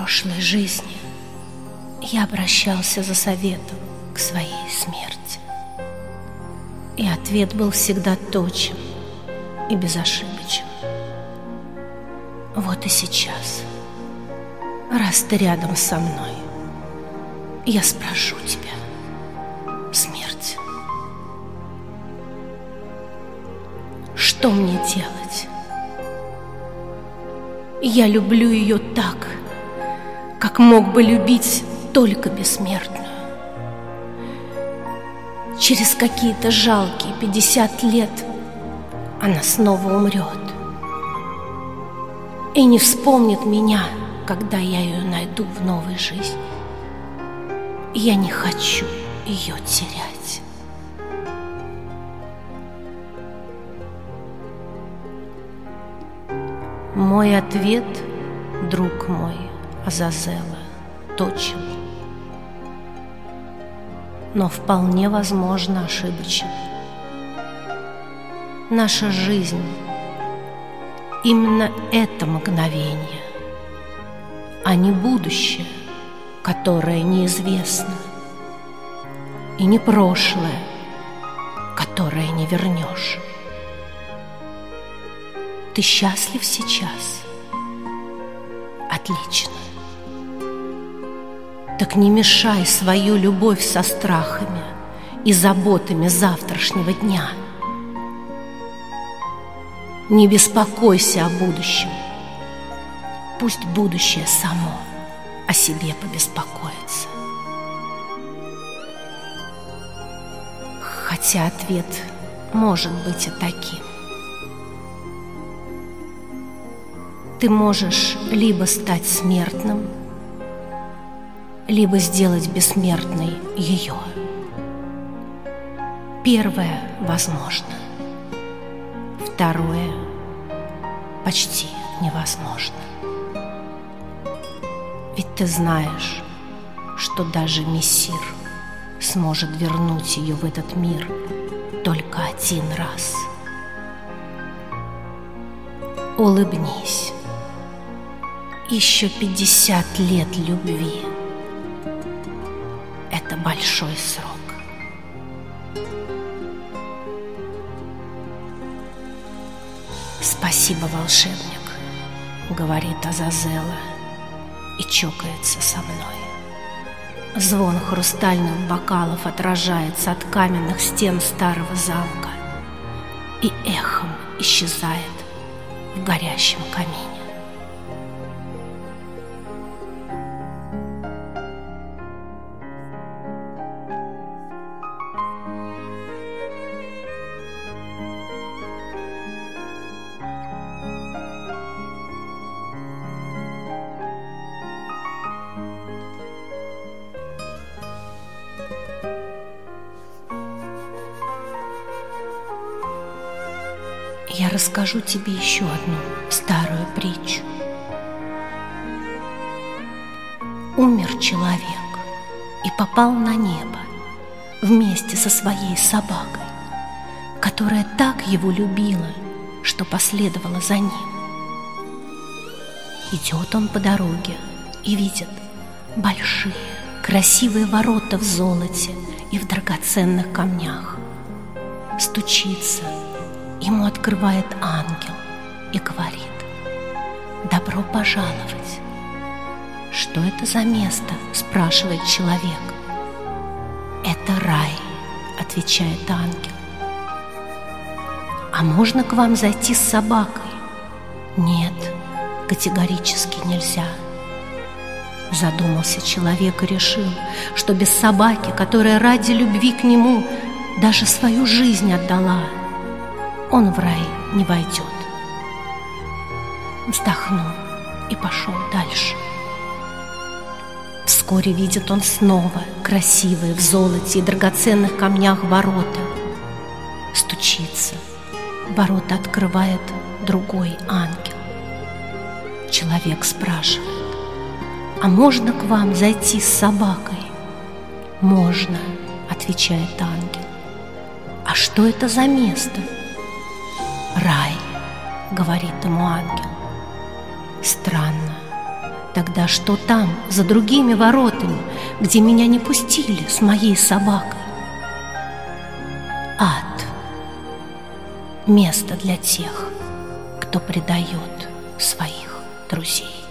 прошлой жизни я обращался за советом к своей смерти. И ответ был всегда точен и безошибочен. Вот и сейчас, раз ты рядом со мной, я спрошу тебя, смерть, что мне делать? Я люблю ее так, как мог бы любить только бессмертную. Через какие-то жалкие 50 лет она снова умрет и не вспомнит меня, когда я ее найду в новой жизни. Я не хочу ее терять. Мой ответ, друг мой Азазела, точен, но вполне возможно ошибочен. Наша жизнь — именно это мгновение, а не будущее, которое неизвестно, и не прошлое, которое не вернешь. Ты счастлив сейчас? Отлично. Так не мешай свою любовь со страхами и заботами завтрашнего дня. Не беспокойся о будущем. Пусть будущее само о себе побеспокоится. Хотя ответ может быть и таким. Ты можешь либо стать смертным, либо сделать бессмертной ее. Первое возможно, второе почти невозможно. Ведь ты знаешь, что даже Мессир сможет вернуть ее в этот мир только один раз. Улыбнись. Еще 50 лет любви — это большой срок. Спасибо, волшебник, говорит Азазела и чокается со мной. Звон хрустальных бокалов отражается от каменных стен старого замка и эхом исчезает в горящем камине. Я расскажу тебе еще одну старую притчу. Умер человек и попал на небо вместе со своей собакой, которая так его любила, что последовала за ним. Идет он по дороге и видит большие, красивые ворота в золоте и в драгоценных камнях. Стучится. Ему открывает ангел и говорит: «Добро пожаловать». «Что это за место?» – спрашивает человек. «Это рай», – отвечает ангел. «А можно к вам зайти с собакой?» «Нет, категорически нельзя». Задумался человек и решил, что без собаки, которая ради любви к нему даже свою жизнь отдала, он в рай не войдет. Вздохнул и пошел дальше. Вскоре видит он снова красивые в золоте и драгоценных камнях ворота. Стучится. Ворота открывает другой ангел. Человек спрашивает: «А можно к вам зайти с собакой?» «Можно», — отвечает ангел. «А что это за место?» «Рай», — говорит ему ангел. «Странно, Тогда что там, за другими воротами, где меня не пустили с моей собакой? Ад. Место для тех, кто предает своих друзей.